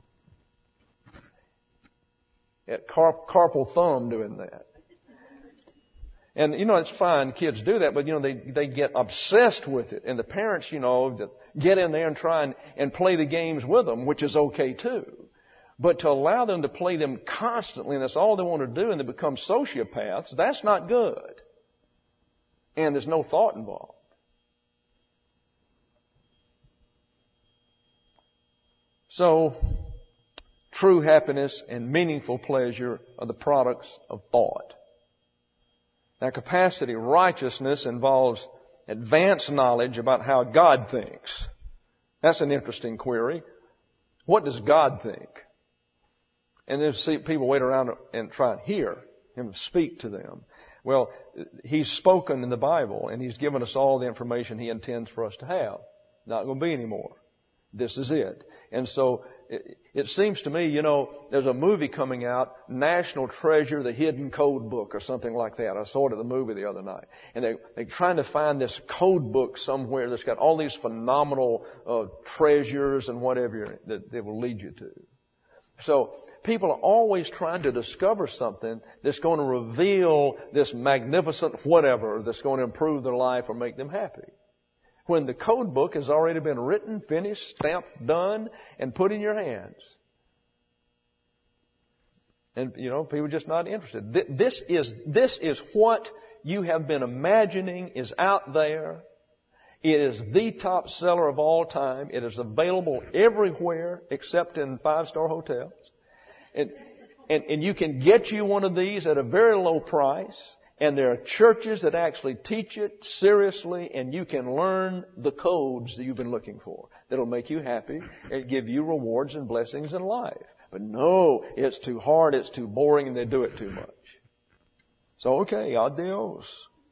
At carp, carpal thumb doing that. And, you know, it's fine, kids do that, but, you know, they, they get obsessed with it. And the parents, you know, get in there and try and, and play the games with them, which is okay too. But to allow them to play them constantly, and that's all they want to do, and they become sociopaths, that's not good. And there's no thought involved. So, true happiness and meaningful pleasure are the products of thought. Now, capacity righteousness involves advanced knowledge about how God thinks. That's an interesting query. What does God think? And then see people wait around and try and hear Him speak to them. Well, He's spoken in the Bible, and He's given us all the information He intends for us to have. Not going to be any more. This is it. And so it, it seems to me, you know, there's a movie coming out, National Treasure, the Hidden Code Book or something like that. I saw it at the movie the other night. And they, they're trying to find this code book somewhere that's got all these phenomenal uh, treasures and whatever that they will lead you to. So people are always trying to discover something that's going to reveal this magnificent whatever that's going to improve their life or make them happy. When the code book has already been written, finished, stamped, done, and put in your hands. And, you know, people are just not interested. This is, this is what you have been imagining is out there. It is the top seller of all time. It is available everywhere except in five-star hotels. And, and, and you can get you one of these at a very low price. And there are churches that actually teach it seriously, and you can learn the codes that you've been looking for. That'll make you happy and give you rewards and blessings in life. But no, it's too hard, it's too boring, and they do it too much. So, okay, adios.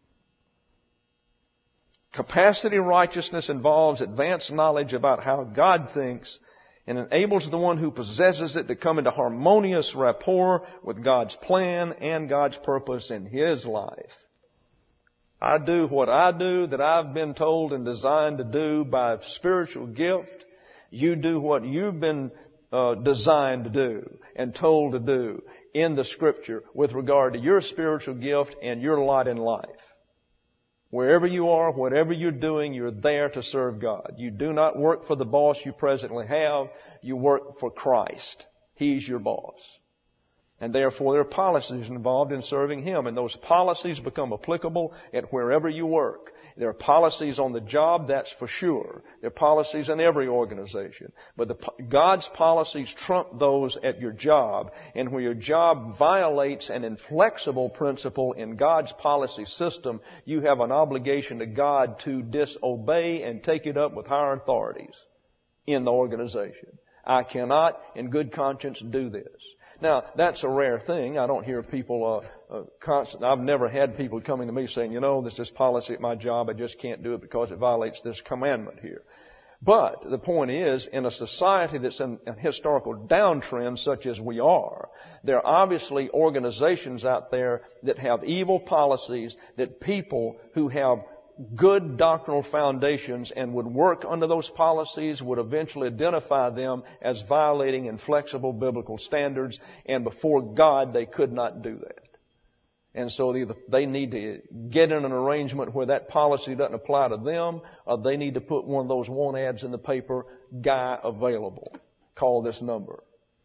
Capacity righteousness involves advanced knowledge about how God thinks and enables the one who possesses it to come into harmonious rapport with God's plan and God's purpose in his life. I do what I do that I've been told and designed to do by spiritual gift. You do what you've been uh, designed to do and told to do in the Scripture with regard to your spiritual gift and your lot in life. Wherever you are, whatever you're doing, you're there to serve God. You do not work for the boss you presently have. You work for Christ. He's your boss. And therefore there are policies involved in serving Him. And those policies become applicable at wherever you work. There are policies on the job, that's for sure. There are policies in every organization. But the, God's policies trump those at your job. And where your job violates an inflexible principle in God's policy system, you have an obligation to God to disobey and take it up with higher authorities in the organization. I cannot, in good conscience, do this. Now, that's a rare thing. I don't hear people uh, uh, constant. I've never had people coming to me saying, you know, there's this policy at my job. I just can't do it because it violates this commandment here. But the point is, in a society that's in a historical downtrend such as we are, there are obviously organizations out there that have evil policies that people who have good doctrinal foundations and would work under those policies would eventually identify them as violating inflexible biblical standards, and before God they could not do that. And so either they need to get in an arrangement where that policy doesn't apply to them, or they need to put one of those want ads in the paper, guy available. Call this number.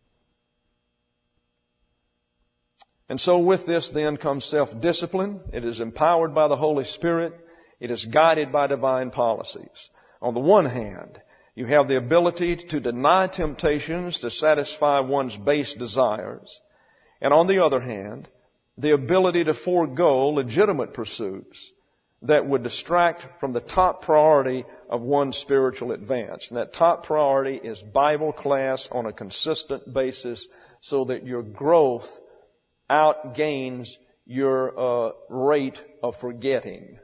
And so with this then comes self-discipline. It is empowered by the Holy Spirit. It is guided by divine policies. On the one hand, you have the ability to deny temptations to satisfy one's base desires. And on the other hand, the ability to forego legitimate pursuits that would distract from the top priority of one's spiritual advance. And that top priority is Bible class on a consistent basis so that your growth outgains your uh, rate of forgetting.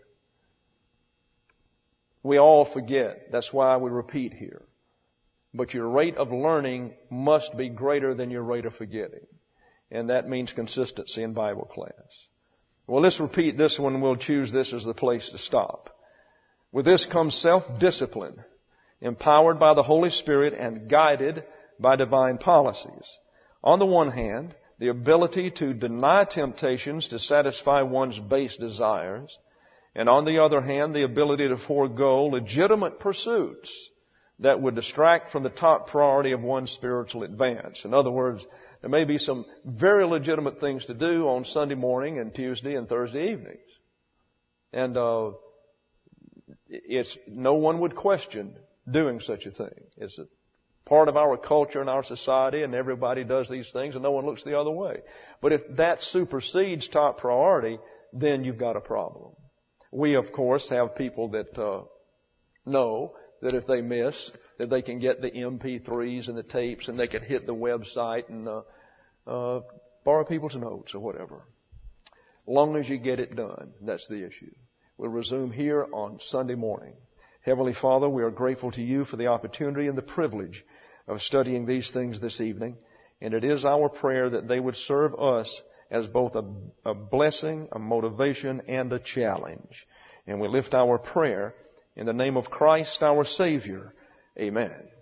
We all forget. That's why we repeat here. But your rate of learning must be greater than your rate of forgetting. And that means consistency in Bible class. Well, let's repeat this one. We'll choose this as the place to stop. With this comes self-discipline, empowered by the Holy Spirit and guided by divine policies. On the one hand, the ability to deny temptations to satisfy one's base desires. And on the other hand, the ability to forego legitimate pursuits that would distract from the top priority of one's spiritual advance. In other words, there may be some very legitimate things to do on Sunday morning and Tuesday and Thursday evenings. And uh, it's no one would question doing such a thing. It's a part of our culture and our society, and everybody does these things, and no one looks the other way. But if that supersedes top priority, then you've got a problem. We, of course, have people that uh, know that if they miss, that they can get the M P threes and the tapes, and they can hit the website and uh, uh, borrow people's notes or whatever. As long as you get it done, that's the issue. We'll resume here on Sunday morning. Heavenly Father, we are grateful to You for the opportunity and the privilege of studying these things this evening. And it is our prayer that they would serve us as both a, a blessing, a motivation, and a challenge. And we lift our prayer in the name of Christ, our Savior. Amen.